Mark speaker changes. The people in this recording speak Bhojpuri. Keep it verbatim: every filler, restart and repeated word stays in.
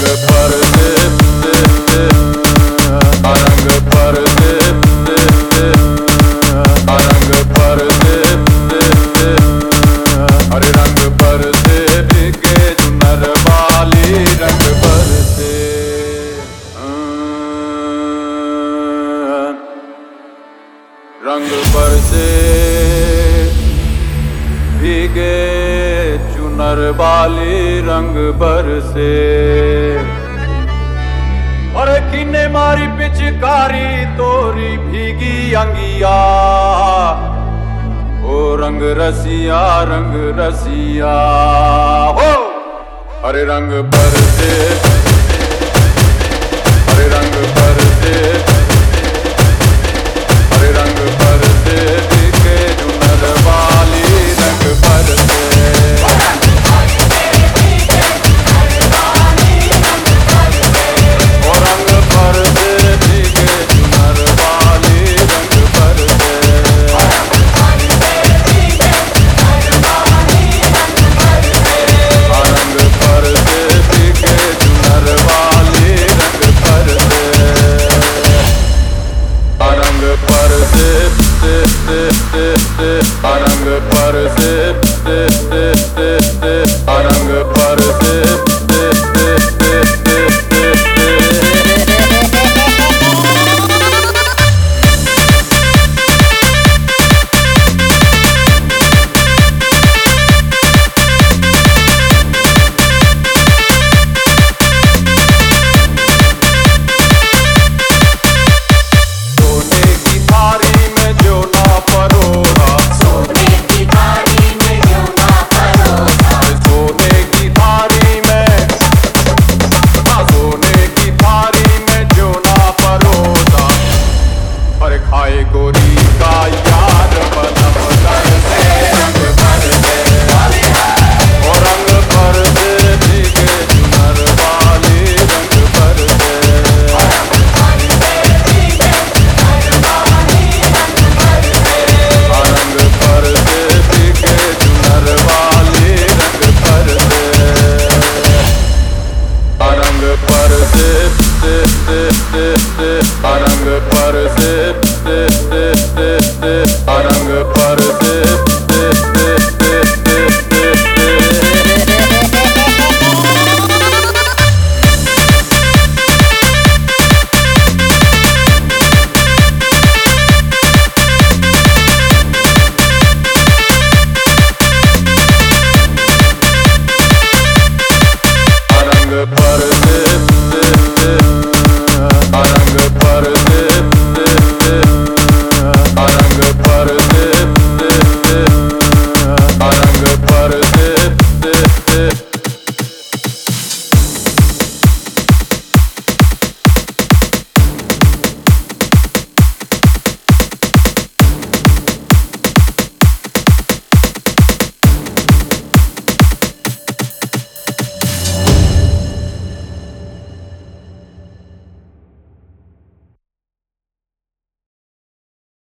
Speaker 1: पर दे दे रंग पर दे दे रंग पर दे दे अरे रंग पर दे भीगे चुनर वाली रंग पर दे रंग पर से भीगे चुनर वाली रंग बरसे और किन्ने मारी पिचकारी तोरी भीगी अंगिया ओ रंग रसिया रंग रसिया हो अरे रंग बरसे अरे रंग बरसे अरे रंग बरसे भीगे चुनर वाली रंग बरसे रंग पर से दे दे दे दे रंग पर से दे दे दे दे सोने की थारी में जो ना परोसा सोने की थारी में जो ना परोसा सोने की थारी में हाँ सोने की थारी में जो ना परोसा और खाए गोरी का यार बनम कर से रंग भर दे और रंग भर दे भीगे चुनर वाली रंग भर दे रंग पर दे भीगे चुनर वाली रंग पर दे रंग पर दे दे दे दे दे रंग पर से दे दे दे दे रंग